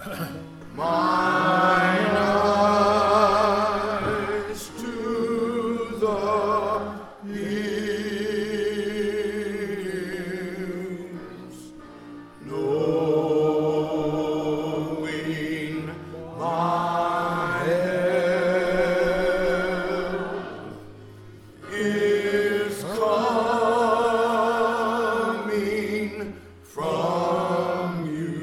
Mine eyes to the hills, knowing my help is coming from you.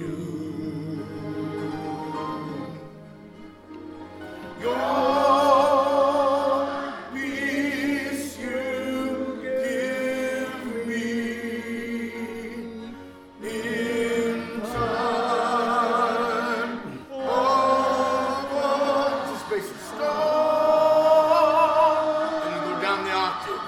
Your peace you give me in time of just basic storm, and you go down the octave.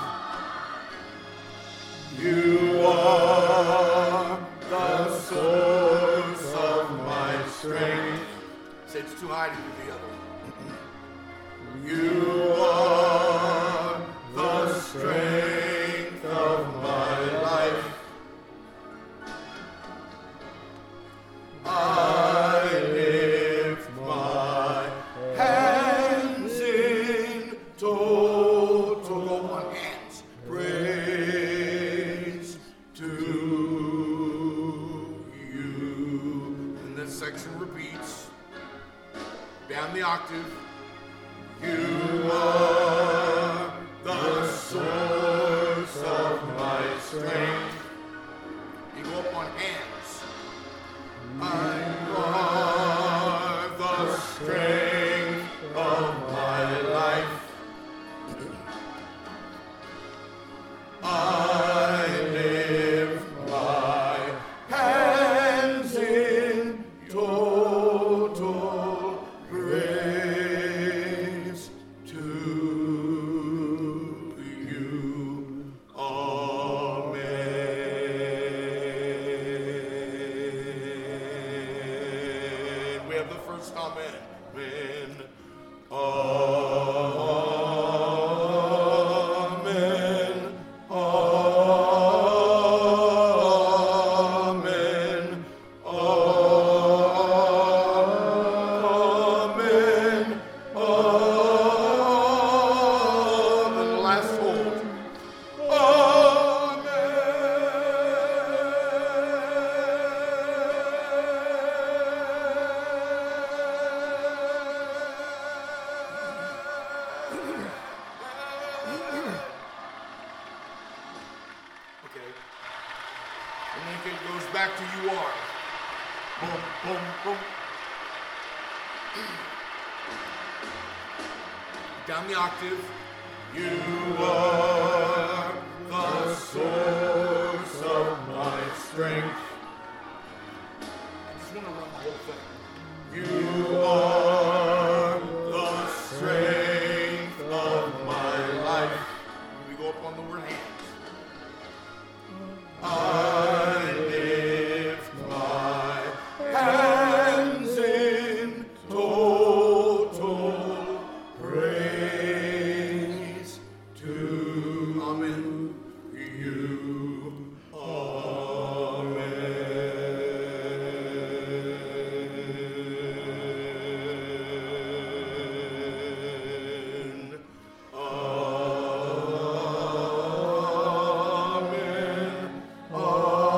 You are the source of my strength. Say it's too high to do the other one. You are the strength of my life. I lift my hands in total on hands praise to you. And this section repeats down the octave. You are the source of my strength. You go up on hands. I are the strength of my life. I lift my hands in total praise to you. Amen. We have the first amen. Amen. Amen. Amen. Amen. And the last hold. Okay. And then it goes back to you are. Boom, boom, boom. Down the octave. You are the source of my strength. I just want to run the whole thing. You are the strength of my life. We go up on the word hands. I lift my hands in total praise to Amen. You. Amen. Amen. Amen.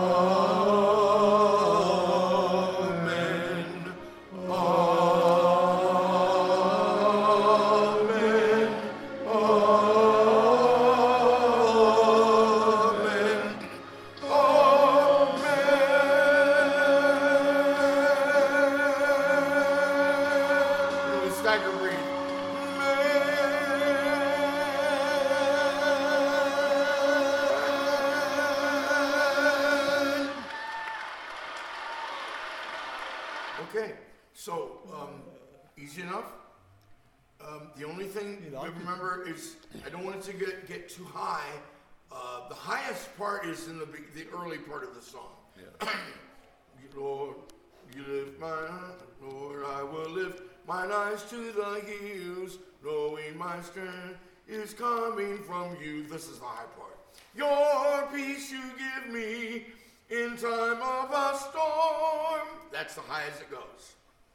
Stagger breathe. Okay, so easy enough. The only thing to remember is I don't want it to get too high. The highest part is in the early part of the song. Yeah. Lord, you lift my Lord, I will lift mine eyes to the hills, knowing my strength is coming from you. This is the high part. Your peace you give me in time of a storm. That's the high as it goes.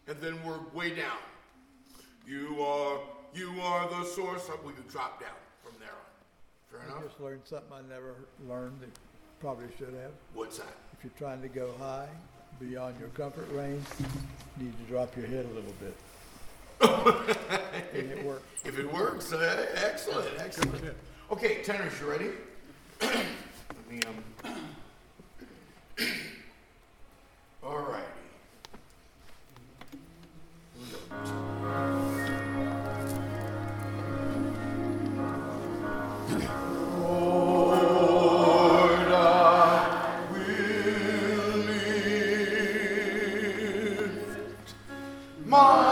and then we're way down. You are the source. We could drop down from there on. Fair enough? I just learned something I never learned that probably should have. What's that? If you're trying to go high, beyond your comfort range, you need to drop your head a little bit. And it works. If it works, excellent. Okay, tenors, you ready? Let me, all righty. Here we go. Lord, I will lift my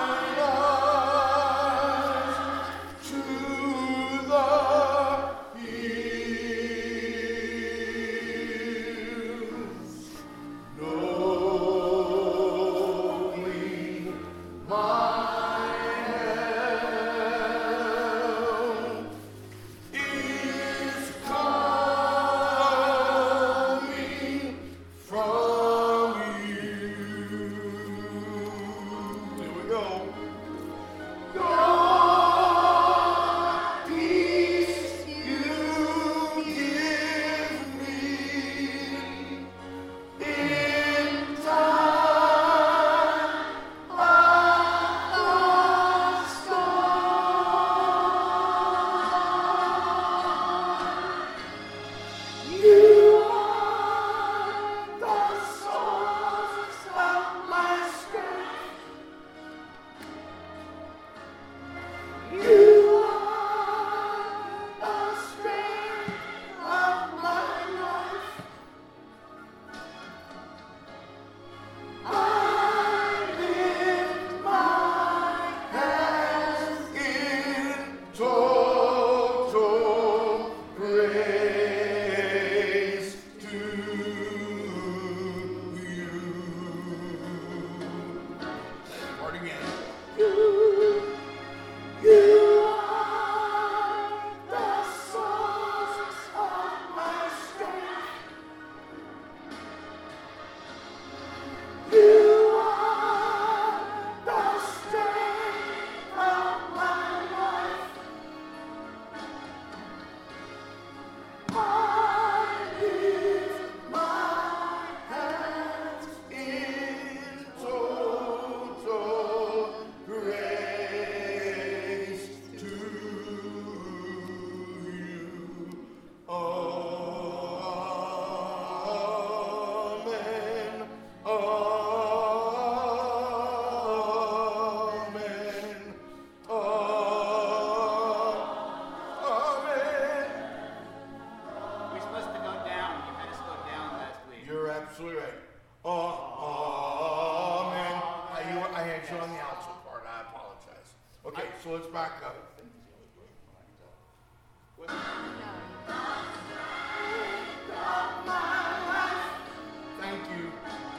So let's back up. Thank you.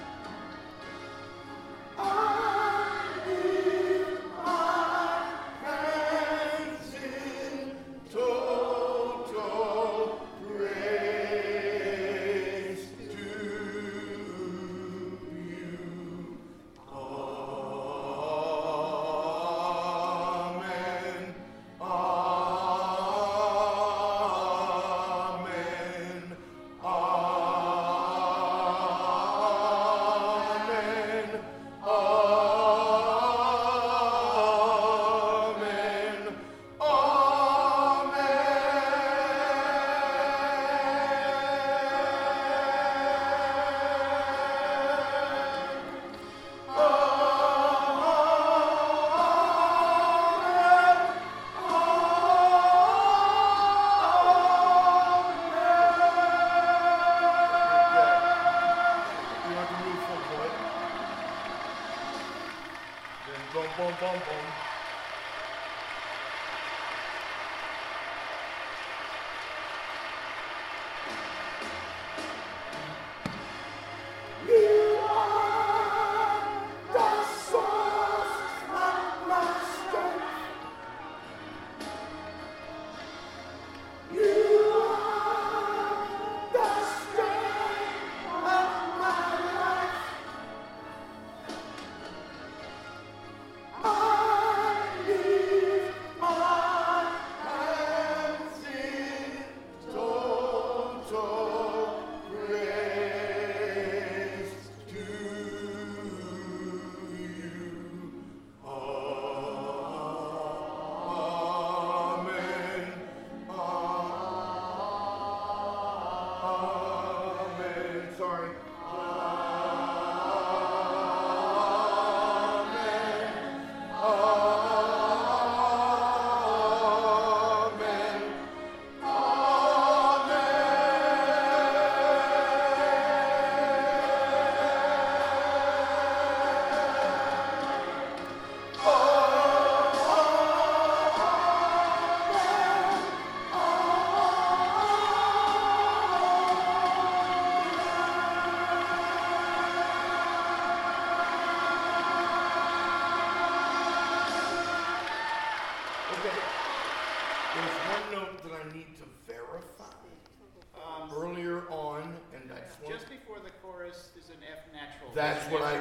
Boom, boom, boom, boom.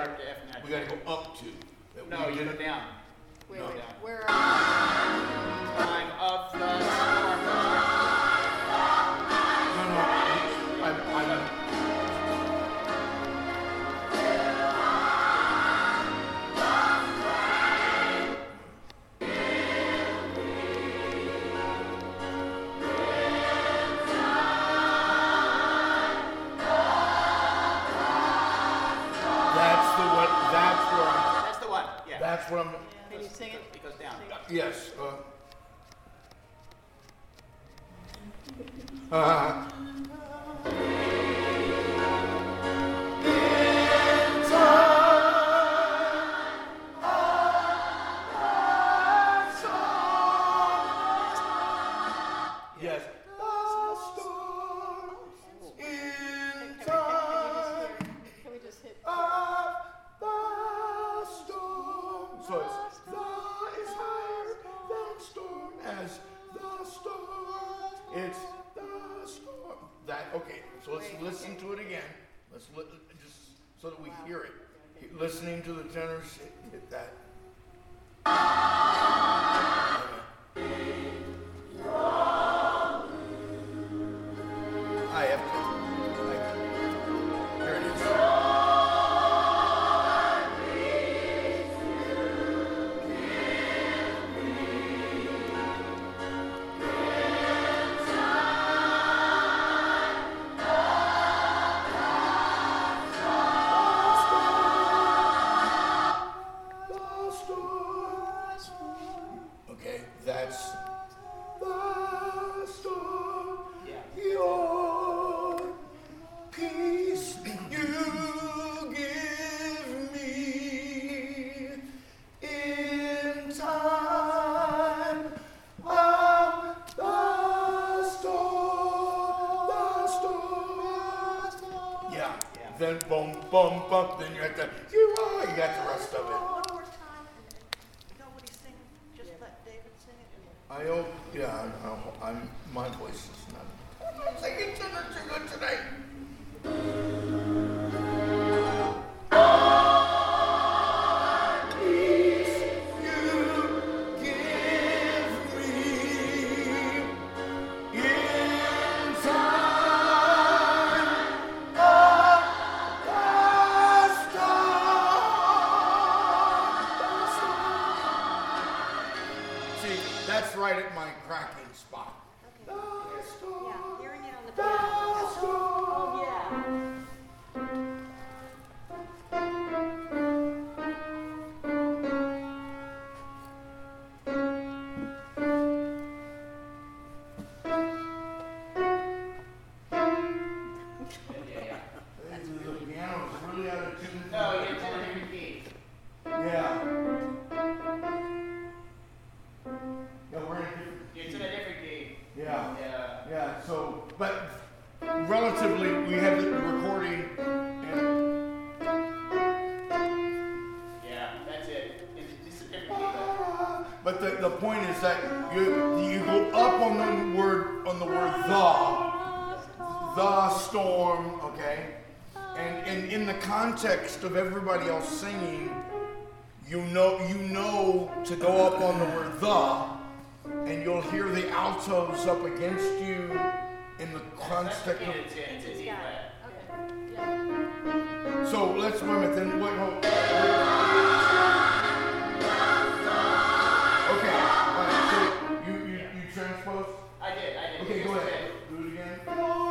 sharp to F natural. We gotta go up to. That No, we you go didn't- down. Wait, No. wait, where are Time of the storm. No, I'm That's the one, yeah. That's what I'm. Can you sing it? It goes down. Yes. Yes. Can we just hit? So it's the is higher than storm as the storm. It's the storm. That okay. So let's listen to it again. Let's just so that we hear it. Listening to the tenor hit that. I have to. Here it is. Okay, that's the storm. Yeah. Your peace you give me in time of the storm. The storm. Yeah. Then boom, boom, boom. Then you have to. You got the rest of it. One more time, and nobody sing, just let David sing it. I hope, yeah, I'm my voice is not. I'm not singing tenor too good tonight. Peace you give me in time of the storm. See, that's right at my cracking spot. Okay. Yeah, hearing it on the piano. Oh, yeah. The piano's really out of tune. No, it's in a different key. Yeah. Yeah, we're in a different. It's in a different key. Yeah. Yeah. Yeah. So, but relatively, we had the recording, and Yeah, that's it. It's a different key though. but the point is that you go up on the word the storm, okay, and in the context of everybody else singing, you know to go up on the word the, and you'll hear the altos up against you in the That's the context key of. it's in. It's E flat. Okay, yeah. So let's wait a minute. Then wait. Hold. Okay. All right. So you transpose. I did. Okay, go It's ahead. Do it again.